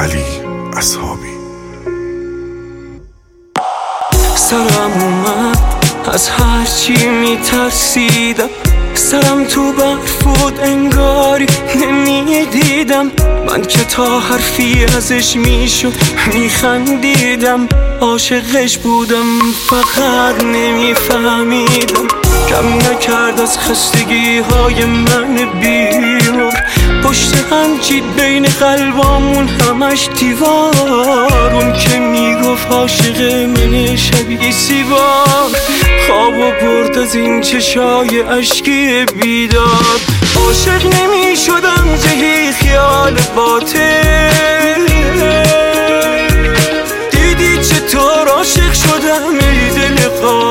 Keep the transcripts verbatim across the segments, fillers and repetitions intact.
علی اصحابی. سرم اومد از هرچی میترسیدم، سرم تو برف بود انگاری نمیدیدم. من که تا حرفی ازش میشد میخندیدم، عاشقش بودم فقط نمیفهمیدم. کم نکرد از خستگی های من بیمار، پشت هم چید بین قلبامون همش دیوار. اون که میگفت عاشق من شبیه سیبار، خوابو برد از این چشای عشقی بیدار. عاشق نمی شدم جهی خیال باطل، دیدی چطور عاشق شدم ای دل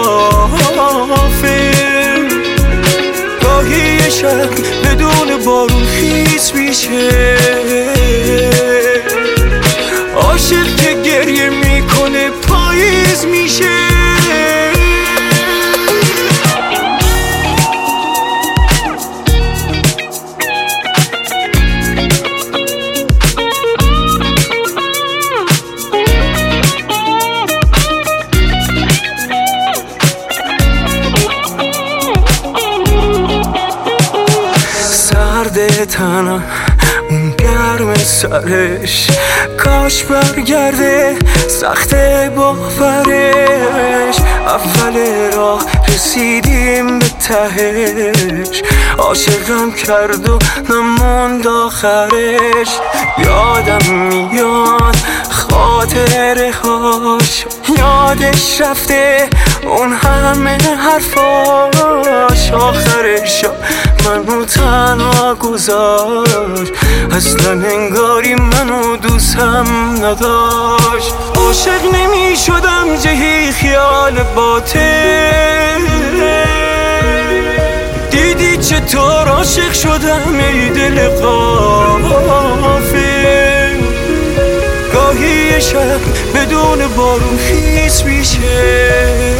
غافل. گاهی شب بدون بارون خیس میشه، عاشق که گریه میکنه پاییز میشه. سرده تنم اون گرم سرش، کاش برگرده سخت باورش. اول راه رسیدیم به تهش، عاشقم کرد و نموند آخرش. یادم میاد خاطره هاش، یادش رفته اون همه حرفاش. آخرش منو تنها گذاشت، اصلا انگاری منو دوستم نداشت. عاشق نمی شدم جهی خیال باطل، دیدی چطور عاشق شدم ای دل غافل. گاهی شب بدون بارون خیس میشه،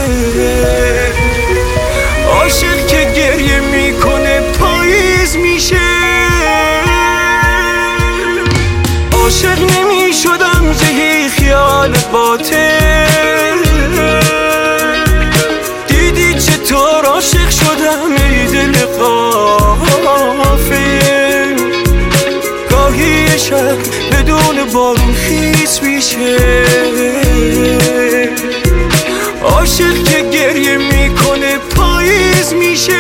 عاشق که گریه میکنه پاییز میشه. عاشق نمی شدم جهی خیال باطل، دیدی چطور عاشق شدم ای دل غافل. گاهی شب بدون بارون خیس میشه، عاشق که گریه میکنه پاییز میشه.